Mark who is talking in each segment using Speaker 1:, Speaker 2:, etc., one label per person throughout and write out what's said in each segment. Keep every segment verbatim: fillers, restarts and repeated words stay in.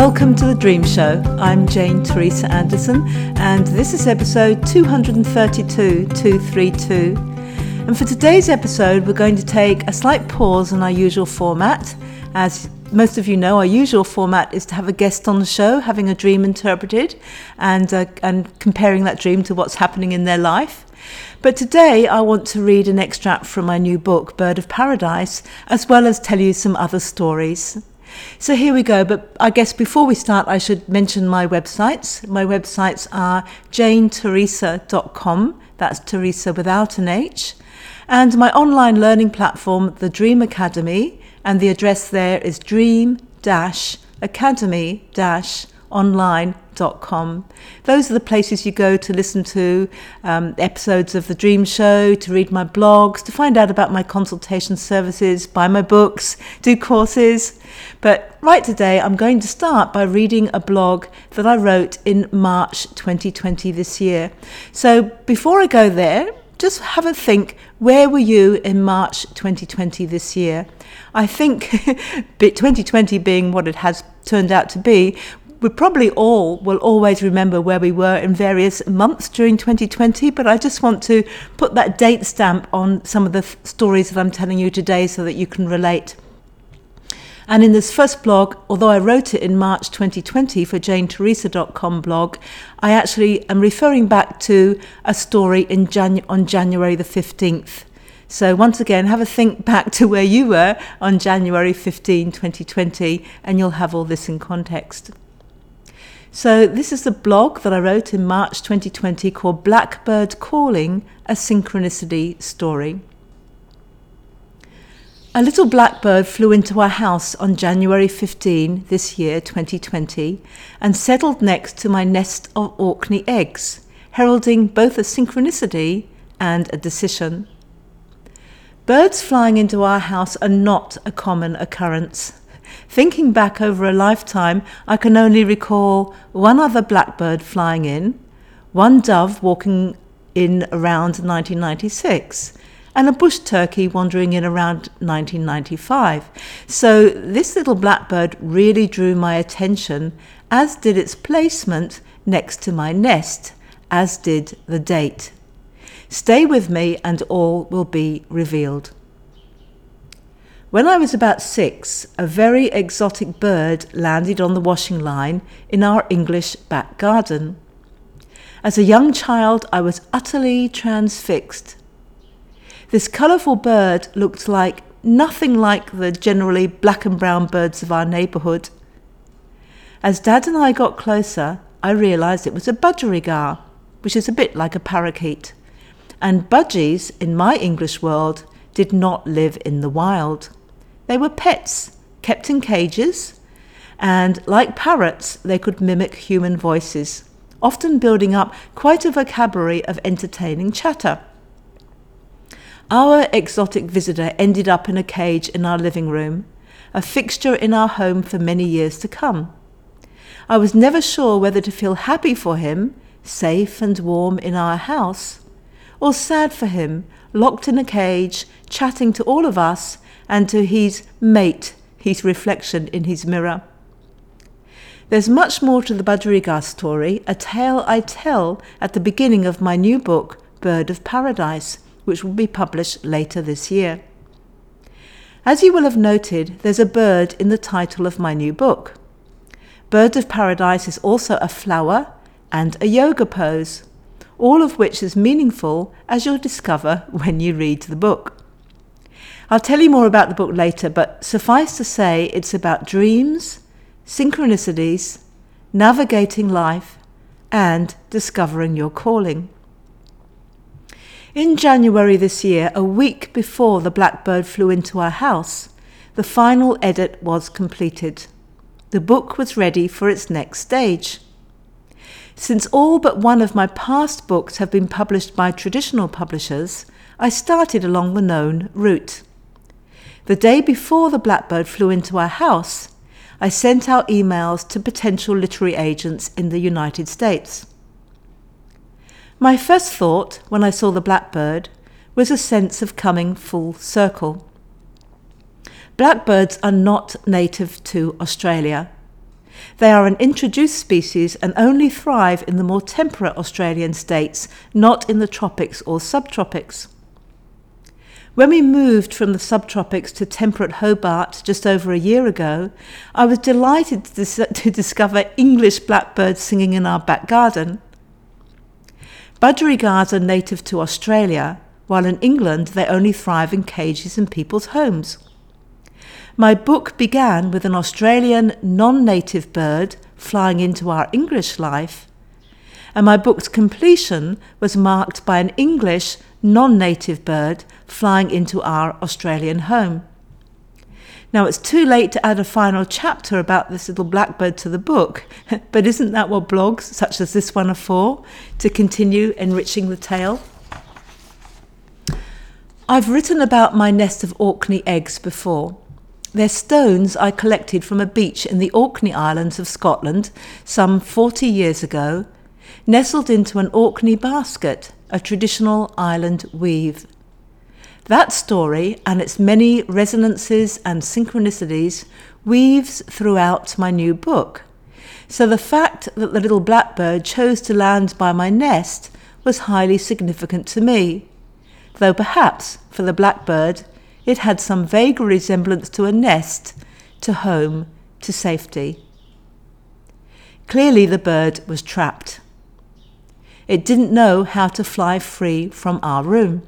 Speaker 1: Welcome to The Dream Show. I'm Jane Teresa Anderson, and this is episode two thirty-two, two thirty-two. And for today's episode, we're going to take a slight pause in our usual format. As most of you know, our usual format is to have a guest on the show, having a dream interpreted, and uh, and comparing that dream to what's happening in their life. But today I want to read an extract from my new book, Bird of Paradise, as well as tell you some other stories. So here we go, but I guess before we start I should mention my websites. My websites are jane teresa dot com, that's Teresa without an H, and my online learning platform, The Dream Academy, and the address there is dream academy online dot com. Those are the places you go to listen to um, episodes of The Dream Show, to read my blogs, to find out about my consultation services, buy my books, do courses. But right today, I'm going to start by reading a blog that I wrote in March twenty twenty this year. So before I go there, just have a think, where were you in March twenty twenty this year? I think twenty twenty being what it has turned out to be, we probably all will always remember where we were in various months during twenty twenty, but I just want to put that date stamp on some of the th- stories that I'm telling you today so that you can relate. And in this first blog, although I wrote it in March twenty twenty for jane teresa dot com blog, I actually am referring back to a story in Janu- on January the fifteenth. So once again, have a think back to where you were on January fifteenth, twenty twenty, and you'll have all this in context. So this is the blog that I wrote in March twenty twenty called Blackbird Calling, a Synchronicity Story. A little blackbird flew into our house on January fifteenth this year, twenty twenty, and settled next to my nest of Orkney eggs, heralding both a synchronicity and a decision. Birds flying into our house are not a common occurrence. Thinking back over a lifetime, I can only recall one other blackbird flying in, one dove walking in around nineteen ninety-six, and a bush turkey wandering in around nineteen ninety-five. So this little blackbird really drew my attention, as did its placement next to my nest, as did the date. Stay with me and all will be revealed. When I was about six, a very exotic bird landed on the washing line in our English back garden. As a young child, I was utterly transfixed. This colourful bird looked like nothing like the generally black and brown birds of our neighbourhood. As Dad and I got closer, I realised it was a budgerigar, which is a bit like a parakeet. And budgies, in my English world, did not live in the wild. They were pets, kept in cages, and like parrots, they could mimic human voices, often building up quite a vocabulary of entertaining chatter. Our exotic visitor ended up in a cage in our living room, a fixture in our home for many years to come. I was never sure whether to feel happy for him, safe and warm in our house, or sad for him, locked in a cage, chatting to all of us and to his mate, his reflection in his mirror. There's much more to the budgerigar story, a tale I tell at the beginning of my new book, Bird of Paradise, which will be published later this year. As you will have noted, there's a bird in the title of my new book. Bird of Paradise is also a flower and a yoga pose, all of which is meaningful, as you'll discover when you read the book. I'll tell you more about the book later, but suffice to say it's about dreams, synchronicities, navigating life, and discovering your calling. In January this year, a week before the blackbird flew into our house, the final edit was completed. The book was ready for its next stage. Since all but one of my past books have been published by traditional publishers, I started along the known route. The day before the blackbird flew into our house, I sent out emails to potential literary agents in the United States. My first thought when I saw the blackbird was a sense of coming full circle. Blackbirds are not native to Australia. They are an introduced species and only thrive in the more temperate Australian states, not in the tropics or subtropics. When we moved from the subtropics to temperate Hobart just over a year ago, I was delighted to, dis- to discover English blackbirds singing in our back garden. Budgerigars are native to Australia, while in England they only thrive in cages in people's homes. My book began with an Australian non-native bird flying into our English life, and my book's completion was marked by an English non-native bird flying into our Australian home. Now, it's too late to add a final chapter about this little blackbird to the book, but isn't that what blogs such as this one are for, to continue enriching the tale? I've written about my nest of Orkney eggs before. They're stones I collected from a beach in the Orkney Islands of Scotland some forty years ago, nestled into an Orkney basket, a traditional island weave. That story and its many resonances and synchronicities weaves throughout my new book. So the fact that the little blackbird chose to land by my nest was highly significant to me, though perhaps for the blackbird it had some vague resemblance to a nest, to home, to safety. Clearly the bird was trapped. It didn't know how to fly free from our room.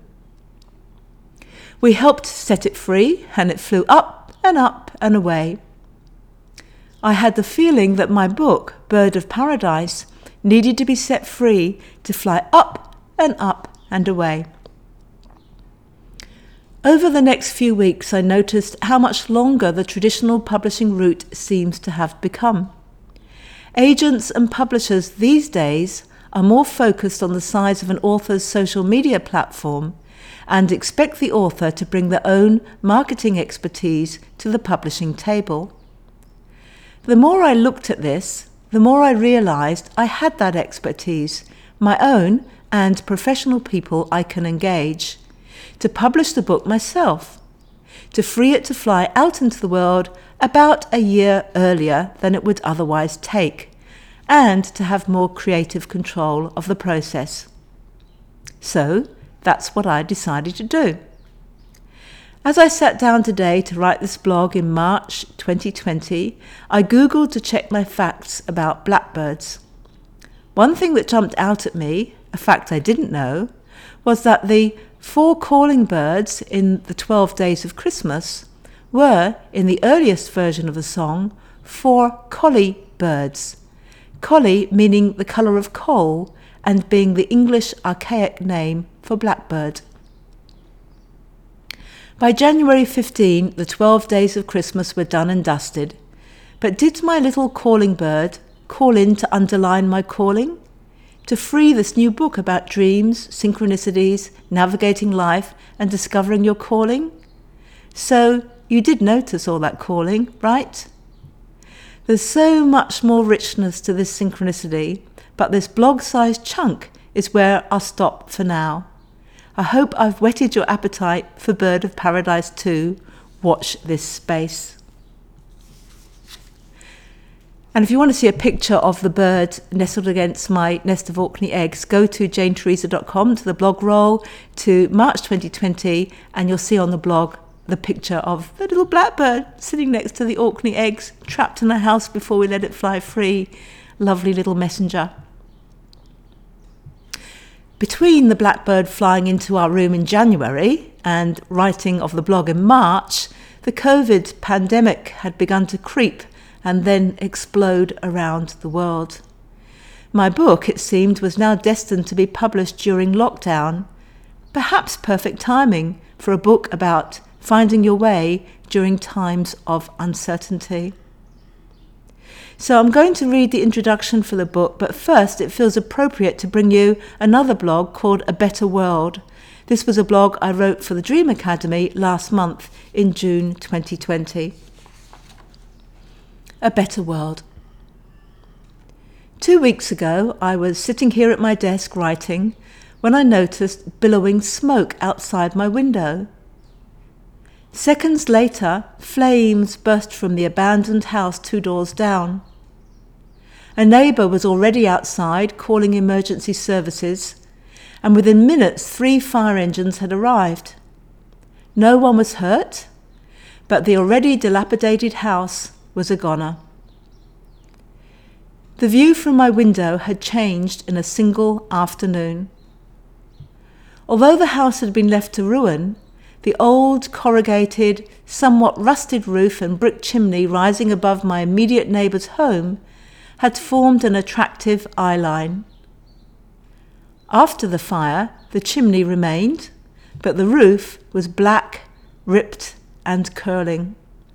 Speaker 1: We helped set it free, and it flew up and up and away. I had the feeling that my book, Bird of Paradise, needed to be set free to fly up and up and away. Over the next few weeks, I noticed how much longer the traditional publishing route seems to have become. Agents and publishers these days are more focused on the size of an author's social media platform and expect the author to bring their own marketing expertise to the publishing table. The more I looked at this, the more I realized I had that expertise, my own and professional people I can engage, to publish the book myself, to free it to fly out into the world about a year earlier than it would otherwise take, and to have more creative control of the process. So that's what I decided to do. As I sat down today to write this blog in March twenty twenty, I Googled to check my facts about blackbirds. One thing that jumped out at me, a fact I didn't know, was that the four calling birds in the twelve Days of Christmas were, in the earliest version of the song, four collie birds. Collie meaning the colour of coal and being the English archaic name for blackbird. By January fifteenth, the twelve Days of Christmas were done and dusted, but did my little calling bird call in to underline my calling? To free this new book about dreams, synchronicities, navigating life, and discovering your calling? So you did notice all that calling, right? There's so much more richness to this synchronicity, but this blog-sized chunk is where I'll stop for now. I hope I've whetted your appetite for Bird of Paradise two. Watch this space. And if you want to see a picture of the bird nestled against my nest of Orkney eggs, go to jane teresa dot com, to the blog roll, to March twenty twenty, and you'll see on the blog the picture of the little blackbird sitting next to the Orkney eggs, trapped in a house before we let it fly free. Lovely little messenger. Between the blackbird flying into our room in January and writing of the blog in March, the COVID pandemic had begun to creep and then explode around the world. My book, it seemed, was now destined to be published during lockdown. Perhaps perfect timing for a book about finding your way during times of uncertainty. So I'm going to read the introduction for the book, but first it feels appropriate to bring you another blog called A Better World. This was a blog I wrote for the Dream Academy last month in June twenty twenty. A Better World. Two weeks ago, I was sitting here at my desk writing when I noticed billowing smoke outside my window. Seconds later, flames burst from the abandoned house two doors down. A neighbour was already outside calling emergency services, and within minutes three fire engines had arrived. No one was hurt, but the already dilapidated house was a goner. The view from my window had changed in a single afternoon. Although the house had been left to ruin, the old, corrugated, somewhat rusted roof and brick chimney rising above my immediate neighbour's home had formed an attractive eye line. After the fire, the chimney remained, but the roof was black, ripped, and curling.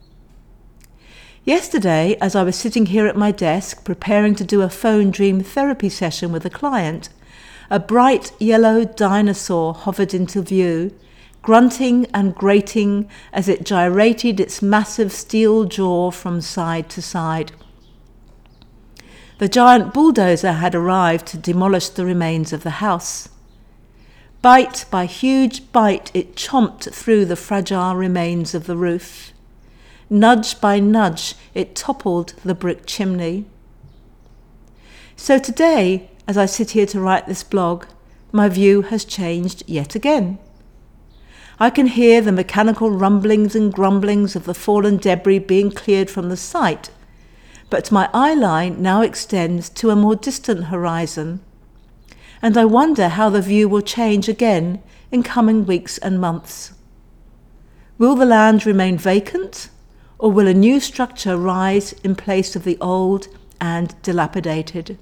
Speaker 1: Yesterday, as I was sitting here at my desk preparing to do a phone dream therapy session with a client, a bright yellow dinosaur hovered into view, grunting and grating as it gyrated its massive steel jaw from side to side. The giant bulldozer had arrived to demolish the remains of the house. Bite by huge bite, it chomped through the fragile remains of the roof. Nudge by nudge, it toppled the brick chimney. So today, as I sit here to write this blog, my view has changed yet again. I can hear the mechanical rumblings and grumblings of the fallen debris being cleared from the site, but my eye line now extends to a more distant horizon, and I wonder how the view will change again in coming weeks and months. Will the land remain vacant, or will a new structure rise in place of the old and dilapidated?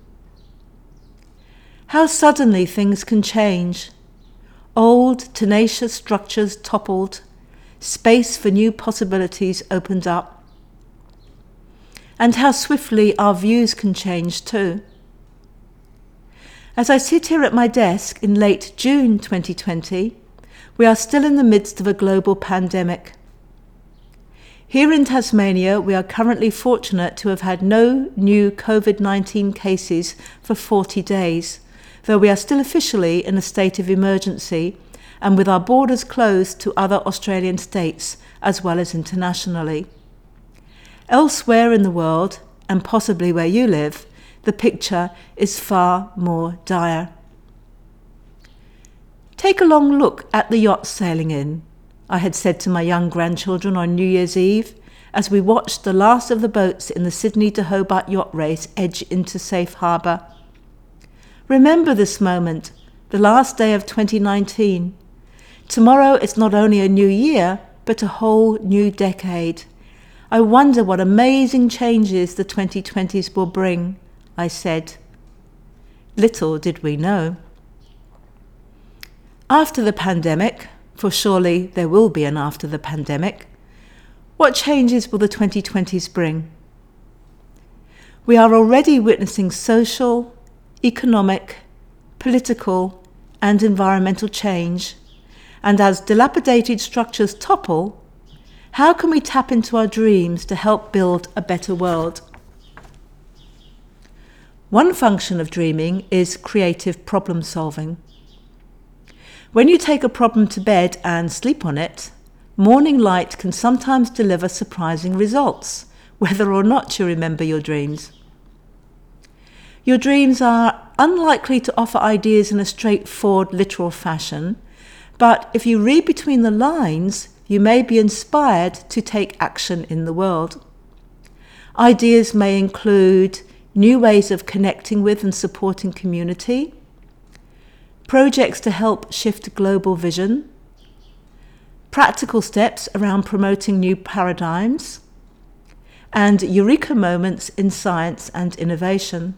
Speaker 1: How suddenly things can change. Old, tenacious structures toppled, space for new possibilities opened up. And how swiftly our views can change too. As I sit here at my desk in late June twenty twenty, we are still in the midst of a global pandemic. Here in Tasmania, we are currently fortunate to have had no new covid nineteen cases for forty days, though we are still officially in a state of emergency and with our borders closed to other Australian states as well as internationally. Elsewhere in the world, and possibly where you live, the picture is far more dire. Take a long look at the yacht sailing in, I had said to my young grandchildren on New Year's Eve as we watched the last of the boats in the Sydney to Hobart yacht race edge into safe harbour. Remember this moment, the last day of twenty nineteen. Tomorrow is not only a new year, but a whole new decade. I wonder what amazing changes the twenty twenties will bring, I said. Little did we know. After the pandemic, for surely there will be an after the pandemic, what changes will the twenty twenties bring? We are already witnessing social, economic, political, and environmental change, and as dilapidated structures topple, how can we tap into our dreams to help build a better world? One function of dreaming is creative problem solving. When you take a problem to bed and sleep on it, morning light can sometimes deliver surprising results, whether or not you remember your dreams. Your dreams are unlikely to offer ideas in a straightforward, literal fashion, but if you read between the lines, you may be inspired to take action in the world. Ideas may include new ways of connecting with and supporting community, projects to help shift global vision, practical steps around promoting new paradigms, and eureka moments in science and innovation.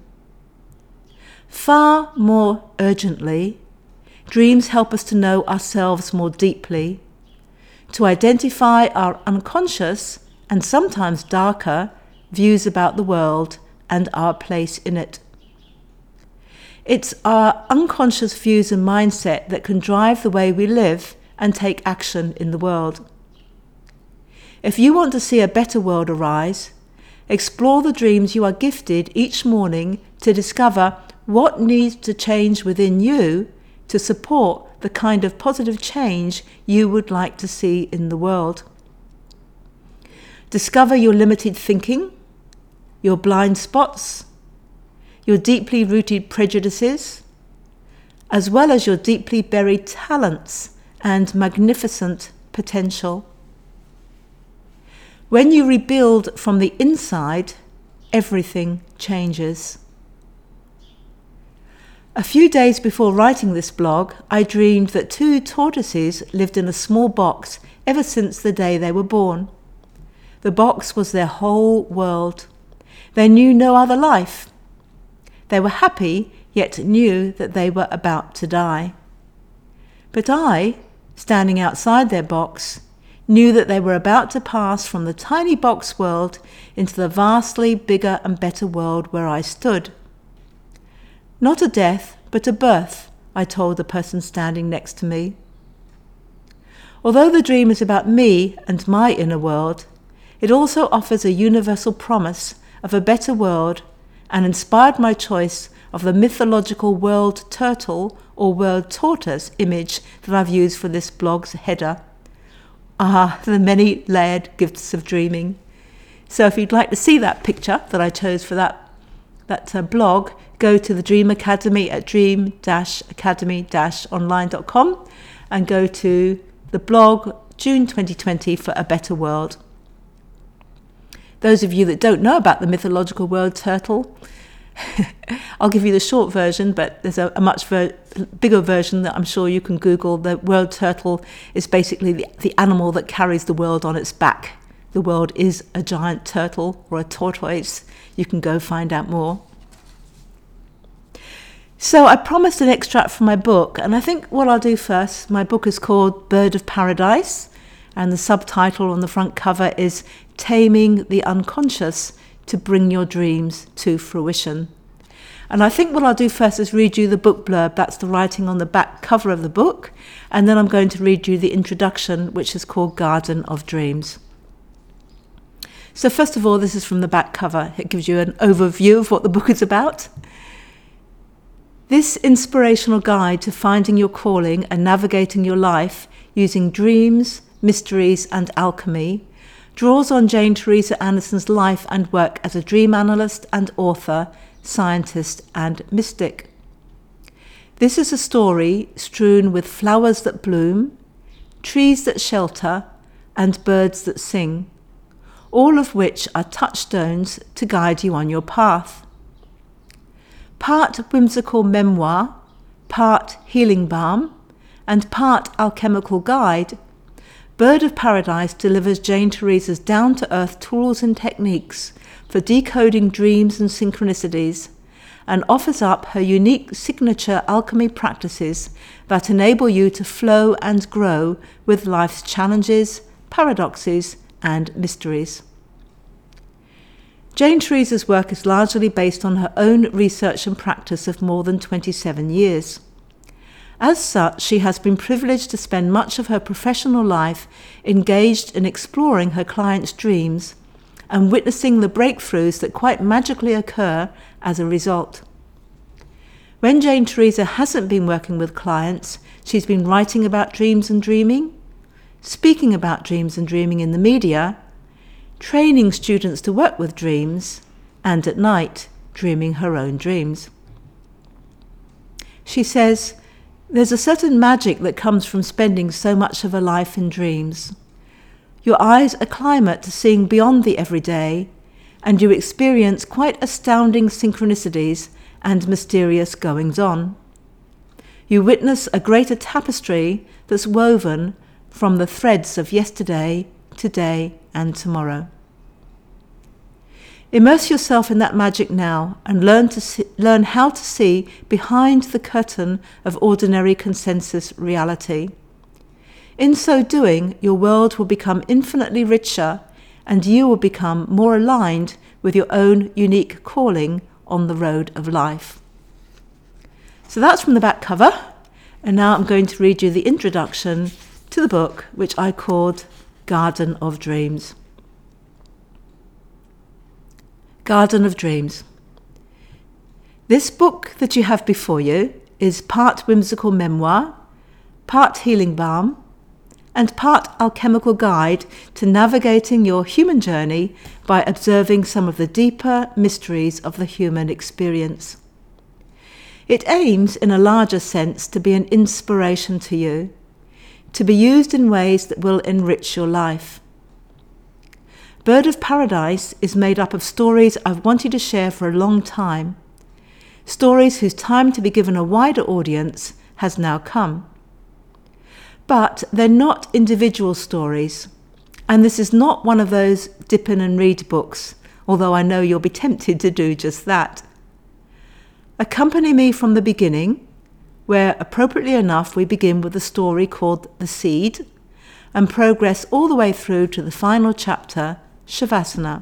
Speaker 1: Far more urgently, dreams help us to know ourselves more deeply, to identify our unconscious and sometimes darker views about the world and our place in it. It's our unconscious views and mindset that can drive the way we live and take action in the world. If you want to see a better world arise, explore the dreams you are gifted each morning to discover what needs to change within you to support the kind of positive change you would like to see in the world. Discover your limited thinking, your blind spots, your deeply rooted prejudices, as well as your deeply buried talents and magnificent potential. When you rebuild from the inside, everything changes. A few days before writing this blog, I dreamed that two tortoises lived in a small box ever since the day they were born. The box was their whole world. They knew no other life. They were happy, yet knew that they were about to die. But I, standing outside their box, knew that they were about to pass from the tiny box world into the vastly bigger and better world where I stood. Not a death, but a birth, I told the person standing next to me. Although the dream is about me and my inner world, it also offers a universal promise of a better world and inspired my choice of the mythological world turtle or world tortoise image that I've used for this blog's header. Ah, the many layered gifts of dreaming. So if you'd like to see that picture that I chose for that, that uh, blog, go to the Dream Academy at dream dash academy dash online dot com and go to the blog June twenty twenty for a better world. Those of you that don't know about the mythological world turtle, I'll give you the short version, but there's a, a much ver- bigger version that I'm sure you can Google. The world turtle is basically the, the animal that carries the world on its back. The world is a giant turtle or a tortoise. You can go find out more. So I promised an extract from my book, and I think what I'll do first, my book is called Bird of Paradise, and the subtitle on the front cover is Taming the Unconscious to Bring Your Dreams to Fruition. And I think what I'll do first is read you the book blurb. That's the writing on the back cover of the book. And then I'm going to read you the introduction, which is called Garden of Dreams. So first of all, this is from the back cover. It gives you an overview of what the book is about. This inspirational guide to finding your calling and navigating your life using dreams, mysteries, and alchemy draws on Jane Theresa Anderson's life and work as a dream analyst and author, scientist, and mystic. This is a story strewn with flowers that bloom, trees that shelter, and birds that sing, all of which are touchstones to guide you on your path. Part whimsical memoir, part healing balm, and part alchemical guide, Bird of Paradise delivers Jane Theresa's down-to-earth tools and techniques for decoding dreams and synchronicities, and offers up her unique signature alchemy practices that enable you to flow and grow with life's challenges, paradoxes, and mysteries. Jane Theresa's work is largely based on her own research and practice of more than twenty-seven years. As such, she has been privileged to spend much of her professional life engaged in exploring her clients' dreams and witnessing the breakthroughs that quite magically occur as a result. When Jane Theresa hasn't been working with clients, she's been writing about dreams and dreaming, speaking about dreams and dreaming in the media, training students to work with dreams, and at night, dreaming her own dreams. She says, "There's a certain magic that comes from spending so much of a life in dreams. Your eyes acclimate to seeing beyond the everyday, and you experience quite astounding synchronicities and mysterious goings-on. You witness a greater tapestry that's woven from the threads of yesterday, today, and tomorrow. Immerse yourself in that magic now and learn to see, learn how to see behind the curtain of ordinary consensus reality. In so doing, your world will become infinitely richer and you will become more aligned with your own unique calling on the road of life." So that's from the back cover. And now I'm going to read you the introduction to the book, which I called Garden of Dreams. Garden of Dreams. This book that you have before you is part whimsical memoir, part healing balm, and part alchemical guide to navigating your human journey by observing some of the deeper mysteries of the human experience. It aims, in a larger sense, to be an inspiration to you, to be used in ways that will enrich your life. Bird of Paradise is made up of stories I've wanted to share for a long time, stories whose time to be given a wider audience has now come. But they're not individual stories, and this is not one of those dip in and read books, although I know you'll be tempted to do just that. Accompany me from the beginning, where appropriately enough we begin with a story called The Seed, and progress all the way through to the final chapter, Shavasana.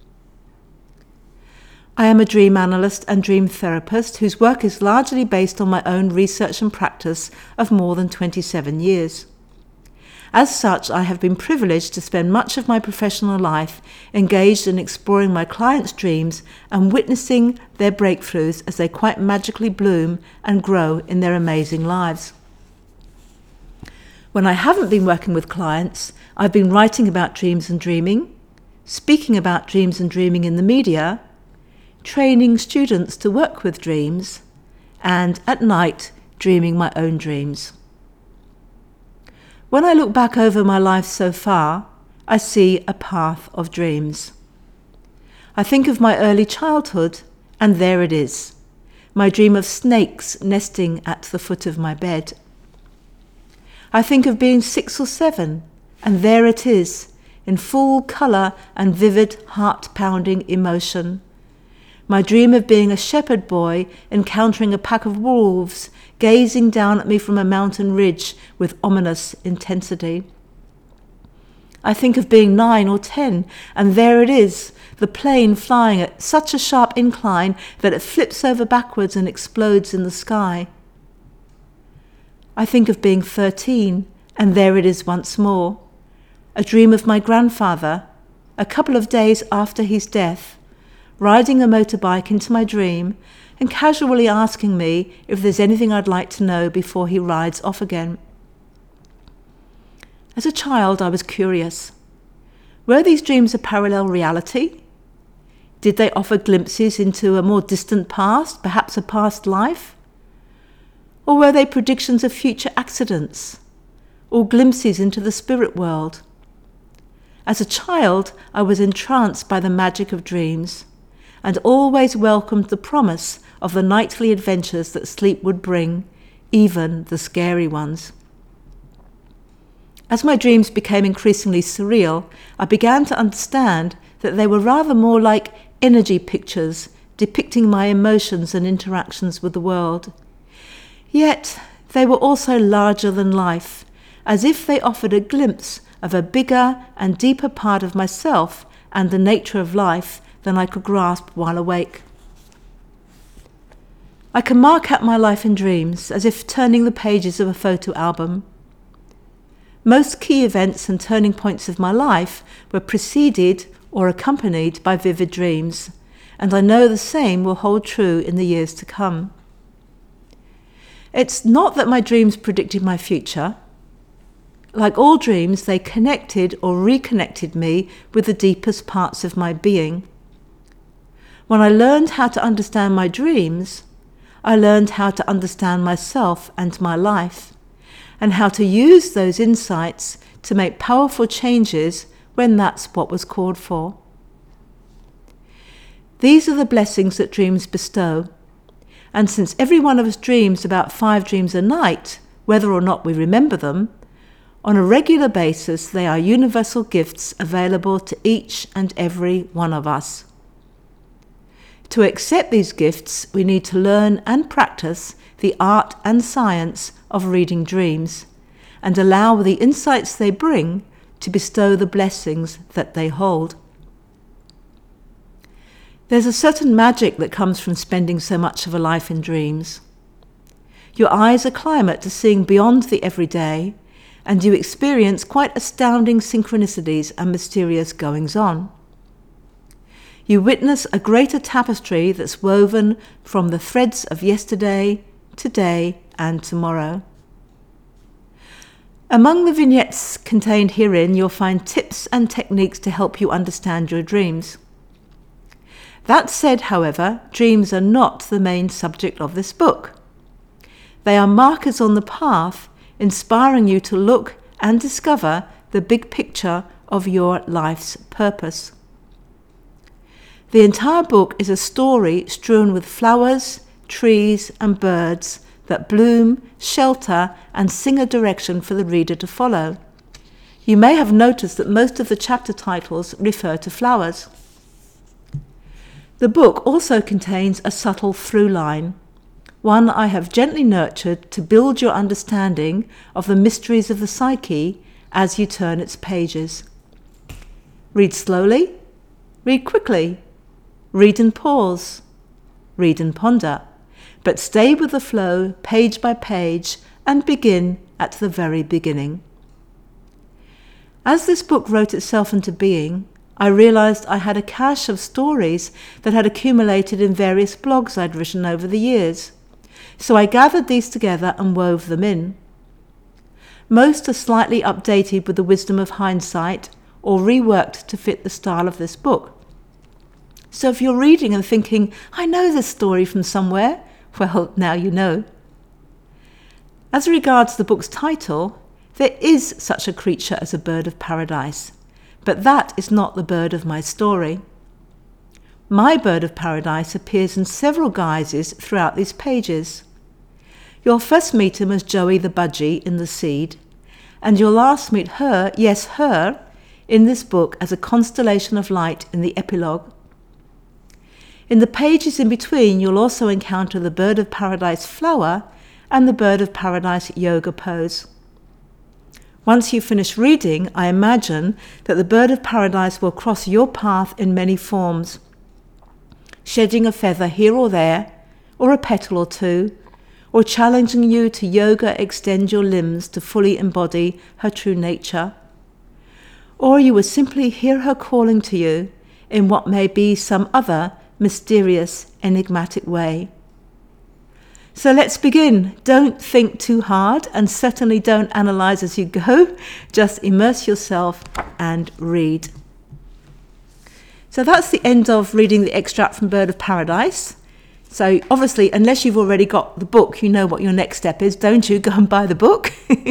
Speaker 1: I am a dream analyst and dream therapist whose work is largely based on my own research and practice of more than twenty-seven years. As such, I have been privileged to spend much of my professional life engaged in exploring my clients' dreams and witnessing their breakthroughs as they quite magically bloom and grow in their amazing lives. When I haven't been working with clients, I've been writing about dreams and dreaming, speaking about dreams and dreaming in the media, training students to work with dreams, and at night dreaming my own dreams. When I look back over my life so far, I see a path of dreams. I think of my early childhood, and there it is, my dream of snakes nesting at the foot of my bed. I think of being six or seven, and there it is, in full colour and vivid heart-pounding emotion. My dream of being a shepherd boy encountering a pack of wolves gazing down at me from a mountain ridge with ominous intensity. I think of being nine or ten, and there it is, the plane flying at such a sharp incline that it flips over backwards and explodes in the sky. I think of being thirteen, and there it is once more, a dream of my grandfather, a couple of days after his death, riding a motorbike into my dream and casually asking me if there's anything I'd like to know before he rides off again. As a child, I was curious. Were these dreams a parallel reality? Did they offer glimpses into a more distant past, perhaps a past life? Or were they predictions of future accidents, or glimpses into the spirit world? As a child, I was entranced by the magic of dreams, and always welcomed the promise of the nightly adventures that sleep would bring, even the scary ones. As my dreams became increasingly surreal, I began to understand that they were rather more like energy pictures depicting my emotions and interactions with the world. Yet they were also larger than life, as if they offered a glimpse of a bigger and deeper part of myself and the nature of life than I could grasp while awake. I can mark out my life in dreams as if turning the pages of a photo album. Most key events and turning points of my life were preceded or accompanied by vivid dreams, and I know the same will hold true in the years to come. It's not that my dreams predicted my future. Like all dreams, they connected or reconnected me with the deepest parts of my being. When I learned how to understand my dreams, I learned how to understand myself and my life, and how to use those insights to make powerful changes when that's what was called for. These are the blessings that dreams bestow, and since every one of us dreams about five dreams a night, whether or not we remember them, on a regular basis they are universal gifts available to each and every one of us. To accept these gifts, we need to learn and practice the art and science of reading dreams, and allow the insights they bring to bestow the blessings that they hold. There's a certain magic that comes from spending so much of a life in dreams. Your eyes acclimate to seeing beyond the everyday, and you experience quite astounding synchronicities and mysterious goings-on. You witness a greater tapestry that's woven from the threads of yesterday, today, and tomorrow. Among the vignettes contained herein, you'll find tips and techniques to help you understand your dreams. That said, however, dreams are not the main subject of this book. They are markers on the path, inspiring you to look and discover the big picture of your life's purpose. The entire book is a story strewn with flowers, trees, and birds that bloom, shelter, and sing a direction for the reader to follow. You may have noticed that most of the chapter titles refer to flowers. The book also contains a subtle through line, one I have gently nurtured to build your understanding of the mysteries of the psyche as you turn its pages. Read slowly, read quickly, read and pause, read and ponder, but stay with the flow page by page and begin at the very beginning. As this book wrote itself into being, I realized I had a cache of stories that had accumulated in various blogs I'd written over the years. So I gathered these together and wove them in. Most are slightly updated with the wisdom of hindsight or reworked to fit the style of this book. So if you're reading and thinking, I know this story from somewhere, well, now you know. As regards the book's title, there is such a creature as a bird of paradise, but that is not the bird of my story. My bird of paradise appears in several guises throughout these pages. You'll first meet him as Joey the Budgie in The Seed, and you'll last meet her, yes her, in this book as a constellation of light in the epilogue. In the pages in between, you'll also encounter the bird of paradise flower and the bird of paradise yoga pose. Once you finish reading, I imagine that the bird of paradise will cross your path in many forms, shedding a feather here or there, or a petal or two, or challenging you to yoga extend your limbs to fully embody her true nature. Or you will simply hear her calling to you in what may be some other mysterious, enigmatic way. So let's begin. Don't think too hard and certainly don't analyze as you go. Just immerse yourself and read. So that's the end of reading the extract from Bird of Paradise. So obviously, unless you've already got the book, you know what your next step is, don't you? Go and buy the book.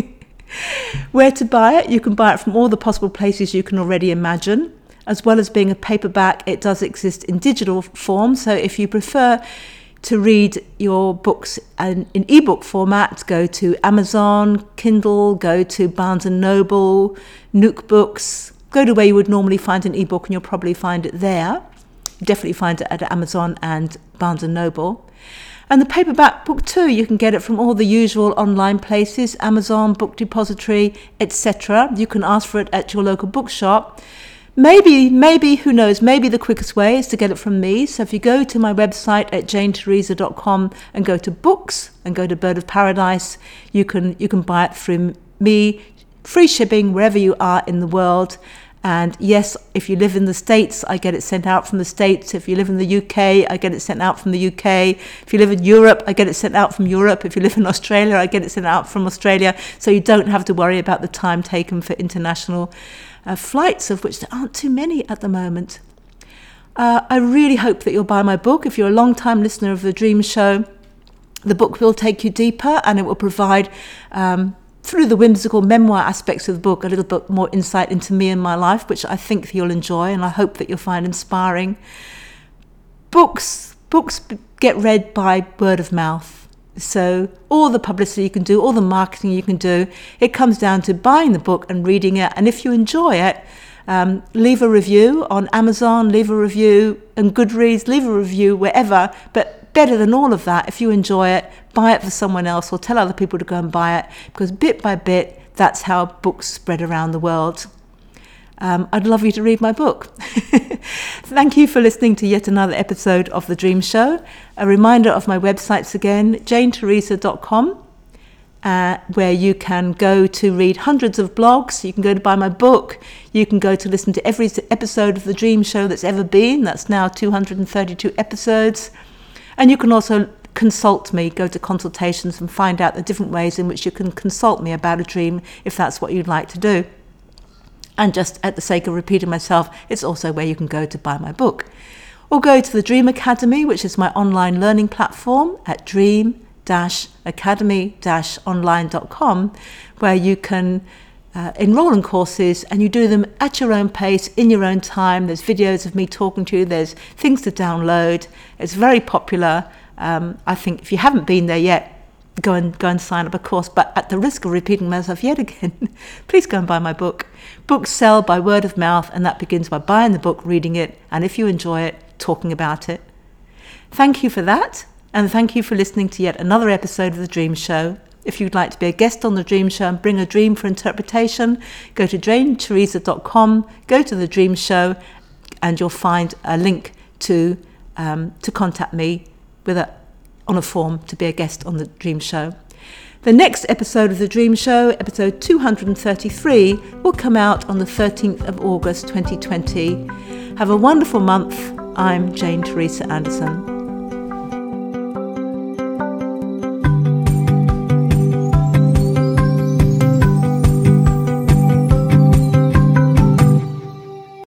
Speaker 1: Where to buy it? You can buy it from all the possible places you can already imagine. As well as being a paperback, it does exist in digital form. So if you prefer to read your books in, in ebook format, go to Amazon, Kindle, go to Barnes and Noble, Nook Books. Go to where you would normally find an ebook and you'll probably find it there. Definitely find it at Amazon and Barnes and Noble. And the paperback book too, you can get it from all the usual online places, Amazon, Book Depository, et cetera. You can ask for it at your local bookshop. Maybe, maybe, who knows, maybe the quickest way is to get it from me. So if you go to my website at jane teresa dot com and go to books and go to Bird of Paradise, you can you can buy it through me, free shipping wherever you are in the world. And yes, if you live in the States, I get it sent out from the States. If you live in the U K, I get it sent out from the U K. If you live in Europe, I get it sent out from Europe. If you live in Australia, I get it sent out from Australia. So you don't have to worry about the time taken for international uh, flights, of which there aren't too many at the moment. Uh, I really hope that you'll buy my book. If you're a long-time listener of The Dream Show, the book will take you deeper and it will provide um, through the whimsical memoir aspects of the book, a little bit more insight into me and my life, which I think you'll enjoy and I hope that you'll find inspiring. Books, books get read by word of mouth. So all the publicity you can do, all the marketing you can do, it comes down to buying the book and reading it. And if you enjoy it, um, leave a review on Amazon, leave a review on Goodreads, leave a review wherever, but better than all of that, if you enjoy it, buy it for someone else or tell other people to go and buy it, because bit by bit, that's how books spread around the world. Um, I'd love you to read my book. Thank you for listening to yet another episode of The Dream Show. A reminder of my websites again, jane teresa dot com, uh, where you can go to read hundreds of blogs. You can go to buy my book. You can go to listen to every episode of The Dream Show that's ever been. That's now two hundred thirty-two episodes. And you can also consult me, go to consultations and find out the different ways in which you can consult me about a dream if that's what you'd like to do. And just at the sake of repeating myself, it's also where you can go to buy my book. Or go to the Dream Academy, which is my online learning platform, at dream dash academy dash online dot com, where you can uh, enroll in courses and you do them at your own pace, in your own time. There's videos of me talking to you, there's things to download. It's very popular. Um, I think if you haven't been there yet, go and go and sign up a course. But at the risk of repeating myself yet again, please go and buy my book. Books sell by word of mouth, and that begins by buying the book, reading it, and if you enjoy it, talking about it. Thank you for that, and thank you for listening to yet another episode of The Dream Show. If you'd like to be a guest on The Dream Show and bring a dream for interpretation, go to jane teresa dot com, go to The Dream Show, and you'll find a link to um, to contact me with a on a form to be a guest on The Dream Show. The next episode of The Dream Show, episode two hundred thirty-three, will come out on the thirteenth of August twenty twenty. Have a wonderful month. I'm Jane Teresa Anderson.